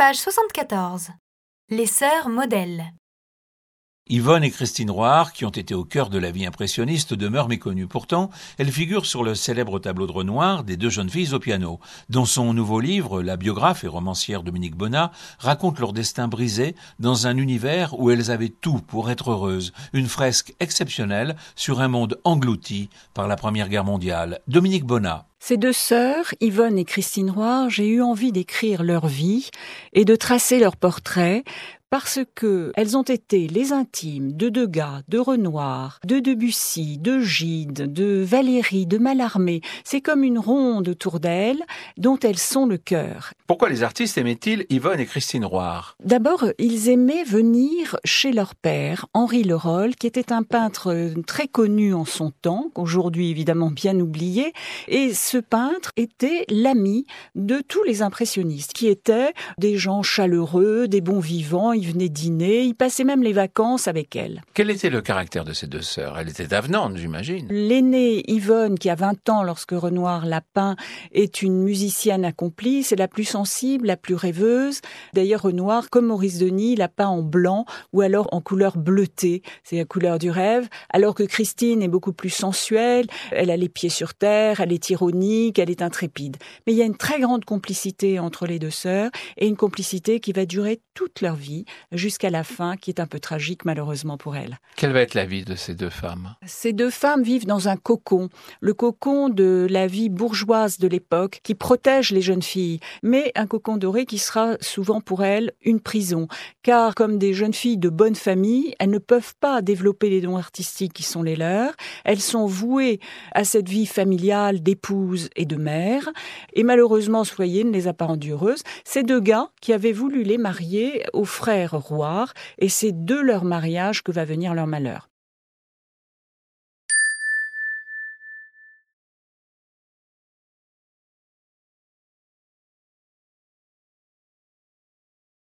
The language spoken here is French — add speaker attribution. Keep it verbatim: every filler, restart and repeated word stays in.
Speaker 1: Page soixante-quatorze. Les sœurs modèles.
Speaker 2: Yvonne et Christine Roire, qui ont été au cœur de la vie impressionniste, demeurent méconnues. Pourtant, elles figurent sur le célèbre tableau de Renoir des deux jeunes filles au piano. Dans son nouveau livre, la biographe et romancière Dominique Bonnat raconte leur destin brisé dans un univers où elles avaient tout pour être heureuses. Une fresque exceptionnelle sur un monde englouti par la Première Guerre mondiale. Dominique Bonnat.
Speaker 3: Ces deux sœurs, Yvonne et Christine Roire, j'ai eu envie d'écrire leur vie et de tracer leur portrait parce que elles ont été les intimes de Degas, de Renoir, de Debussy, de Gide, de Valéry, de Mallarmé. C'est comme une ronde autour d'elles dont elles sont le cœur.
Speaker 2: Pourquoi les artistes aimaient-ils Yvonne et Christine Roire ?
Speaker 3: D'abord, ils aimaient venir chez leur père, Henri Leroll, qui était un peintre très connu en son temps, qu'aujourd'hui évidemment bien oublié, et ce peintre était l'ami de tous les impressionnistes, qui étaient des gens chaleureux, des bons vivants. Ils venaient dîner, ils passaient même les vacances avec elles.
Speaker 2: Quel était le caractère de ces deux sœurs ? Elle était avenante, j'imagine.
Speaker 3: L'aînée, Yvonne, qui a vingt ans lorsque Renoir l'a peint, est une musicienne accomplie. C'est la plus sensible, la plus rêveuse. D'ailleurs, Renoir, comme Maurice Denis, l'a peint en blanc ou alors en couleur bleutée. C'est la couleur du rêve. Alors que Christine est beaucoup plus sensuelle. Elle a les pieds sur terre, elle est ironique, elle est intrépide. Mais il y a une très grande complicité entre les deux sœurs et une complicité qui va durer toute leur vie, jusqu'à la fin, qui est un peu tragique malheureusement pour elles.
Speaker 2: Quelle va être la vie de ces deux femmes ?
Speaker 3: Ces deux femmes vivent dans un cocon, le cocon de la vie bourgeoise de l'époque qui protège les jeunes filles, mais un cocon doré qui sera souvent pour elles une prison, car comme des jeunes filles de bonne famille, elles ne peuvent pas développer les dons artistiques qui sont les leurs, elles sont vouées à cette vie familiale d'épouse et de mère, et malheureusement ce foyer ne les a pas rendues heureuses. Ces deux gars qui avaient voulu les marier aux frères Roire, et c'est de leur mariage que va venir leur malheur.